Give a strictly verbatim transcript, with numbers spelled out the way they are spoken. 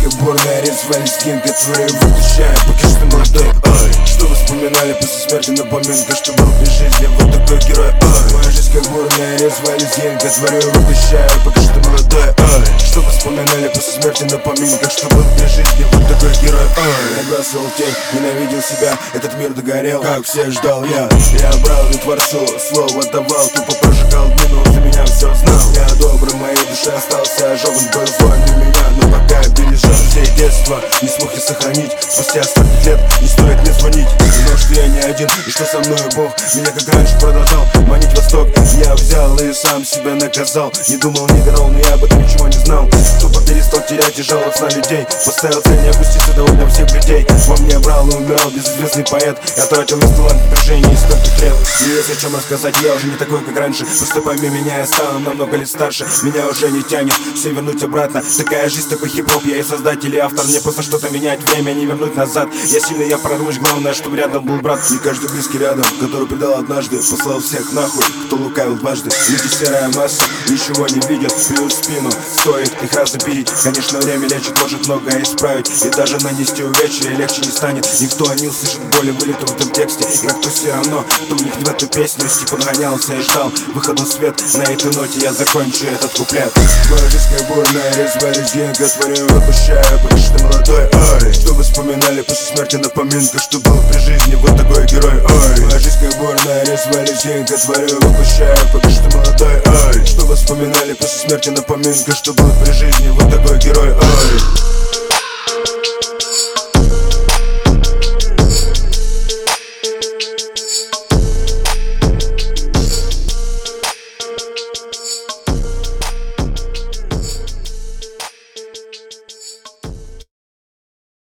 как бурная резва лезгинка твои выпущаю, пока что молодой. Ой, что воспоминали после смерти, напоминка, что был при жизни вот такой герой. Ой, моя жизнь как бурная резва лезгинка твои выпущаю, пока что молодой. Ой, что воспоминали после смерти, напоминка, что был при жизни вот такой герой. Ой, я бросил тень, ненавидел себя, этот мир догорел, как все ждал я. Я брал и Творцу слово давал, тупо прожигал дни, но за меня все знал. Я добрый, моей душе остался ожогом, был злой для меня, но пока бережет все детство, не смог я сохранить. Спустя столько лет не стоит мне звонить, но что я не один, и что со мной Бог меня как раньше продолжал манить восток. Я взял и сам себя наказал, не думал, не гадал, но я об этом ничего не знал. Тупо перестал терять и жаловаться на людей, поставил цель не опуститься до уровня всех людей. Во мне брал и умирал безызвестный поэт, я тратил весь талант напряжения и столько лет. И есть о чем рассказать, я уже не такой, как раньше. Просто пойми меня, я стану намного лет старше. Меня уже не тянет все вернуть обратно. Такая жизнь, такой хип-хоп, я и создатель, и автор. Мне просто что-то менять, время не вернуть назад. Я сильный, я прорвусь, главное, чтобы рядом был брат. Не каждый близкий рядом, который предал однажды, послал всех нахуй, кто лукавил дважды. Люди серая масса, ничего не видят, плюс спину, стоит их разобить. Конечно, время лечит, может многое исправить, и даже нанести увечья легче не станет. Никто не услышит боли, вылитую в этом тексте. И как-то все равно, кто в них в эту песню типа подгонялся и ждал выхода в свет. На этой ноте я закончу этот куплет. Моя жизнь как бурная резва лезгинка твою выпущаю, пока что молодой. Ой, что воспоминали после смерти, напоминка, что был при жизни вот такой герой. Ой, моя жизнь как бурная резва лезгинка твою выпущаю, пока что молодой. Ой, что воспоминали после смерти, напоминка, что был при жизни вот такой герой. Ой.